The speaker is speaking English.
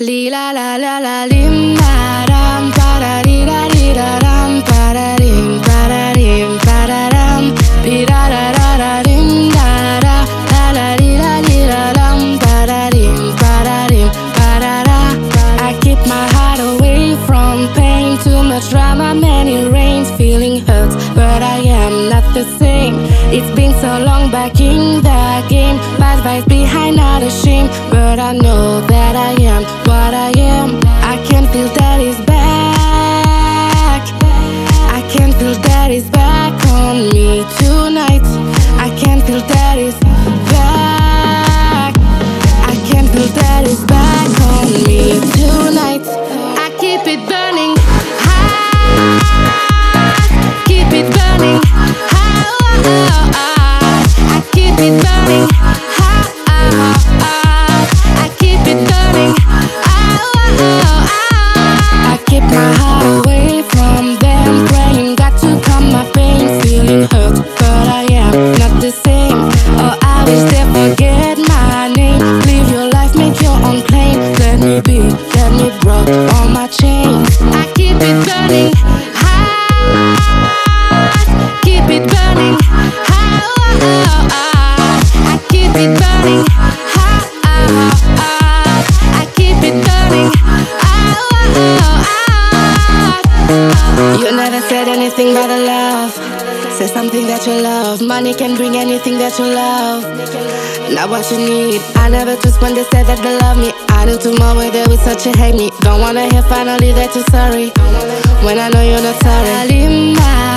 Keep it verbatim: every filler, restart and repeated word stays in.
Li la la la la lim da ram pa da di da di da ram pa da rim pa da rim pa da ram di da da da da rim da da da da di da di da ram pa da rim pa da rim pa da da. I keep my heart away from pain, too much drama, many rains, feeling hurt, but I am not the same. It's been so long back in the game, bad vibes behind, not ashamed, but I know that I am what I am. I can feel that it's back. I can feel that it's back on me tonight. I can feel that it's back. I can feel that it's back on me tonight. I keep it burning hot. Keep it burning hot. I keep it burning hot. I keep it burning. I keep my heart away from them, praying God to calm my pain, feeling hurt, but I am not the same. Oh, I wish they forget my name. Live your life, make your own claim. Let me be, let me break all my chains. I keep it burning hot. Keep it burning hot. I keep it burning hot. I keep it burning hot. You never said anything but the love. Say something that you love. Money can bring anything that you love. Not what you need. I never twist when they said that they love me. I knew tomorrow they would such a hate me. Don't wanna hear finally that you're sorry when I know you're not sorry.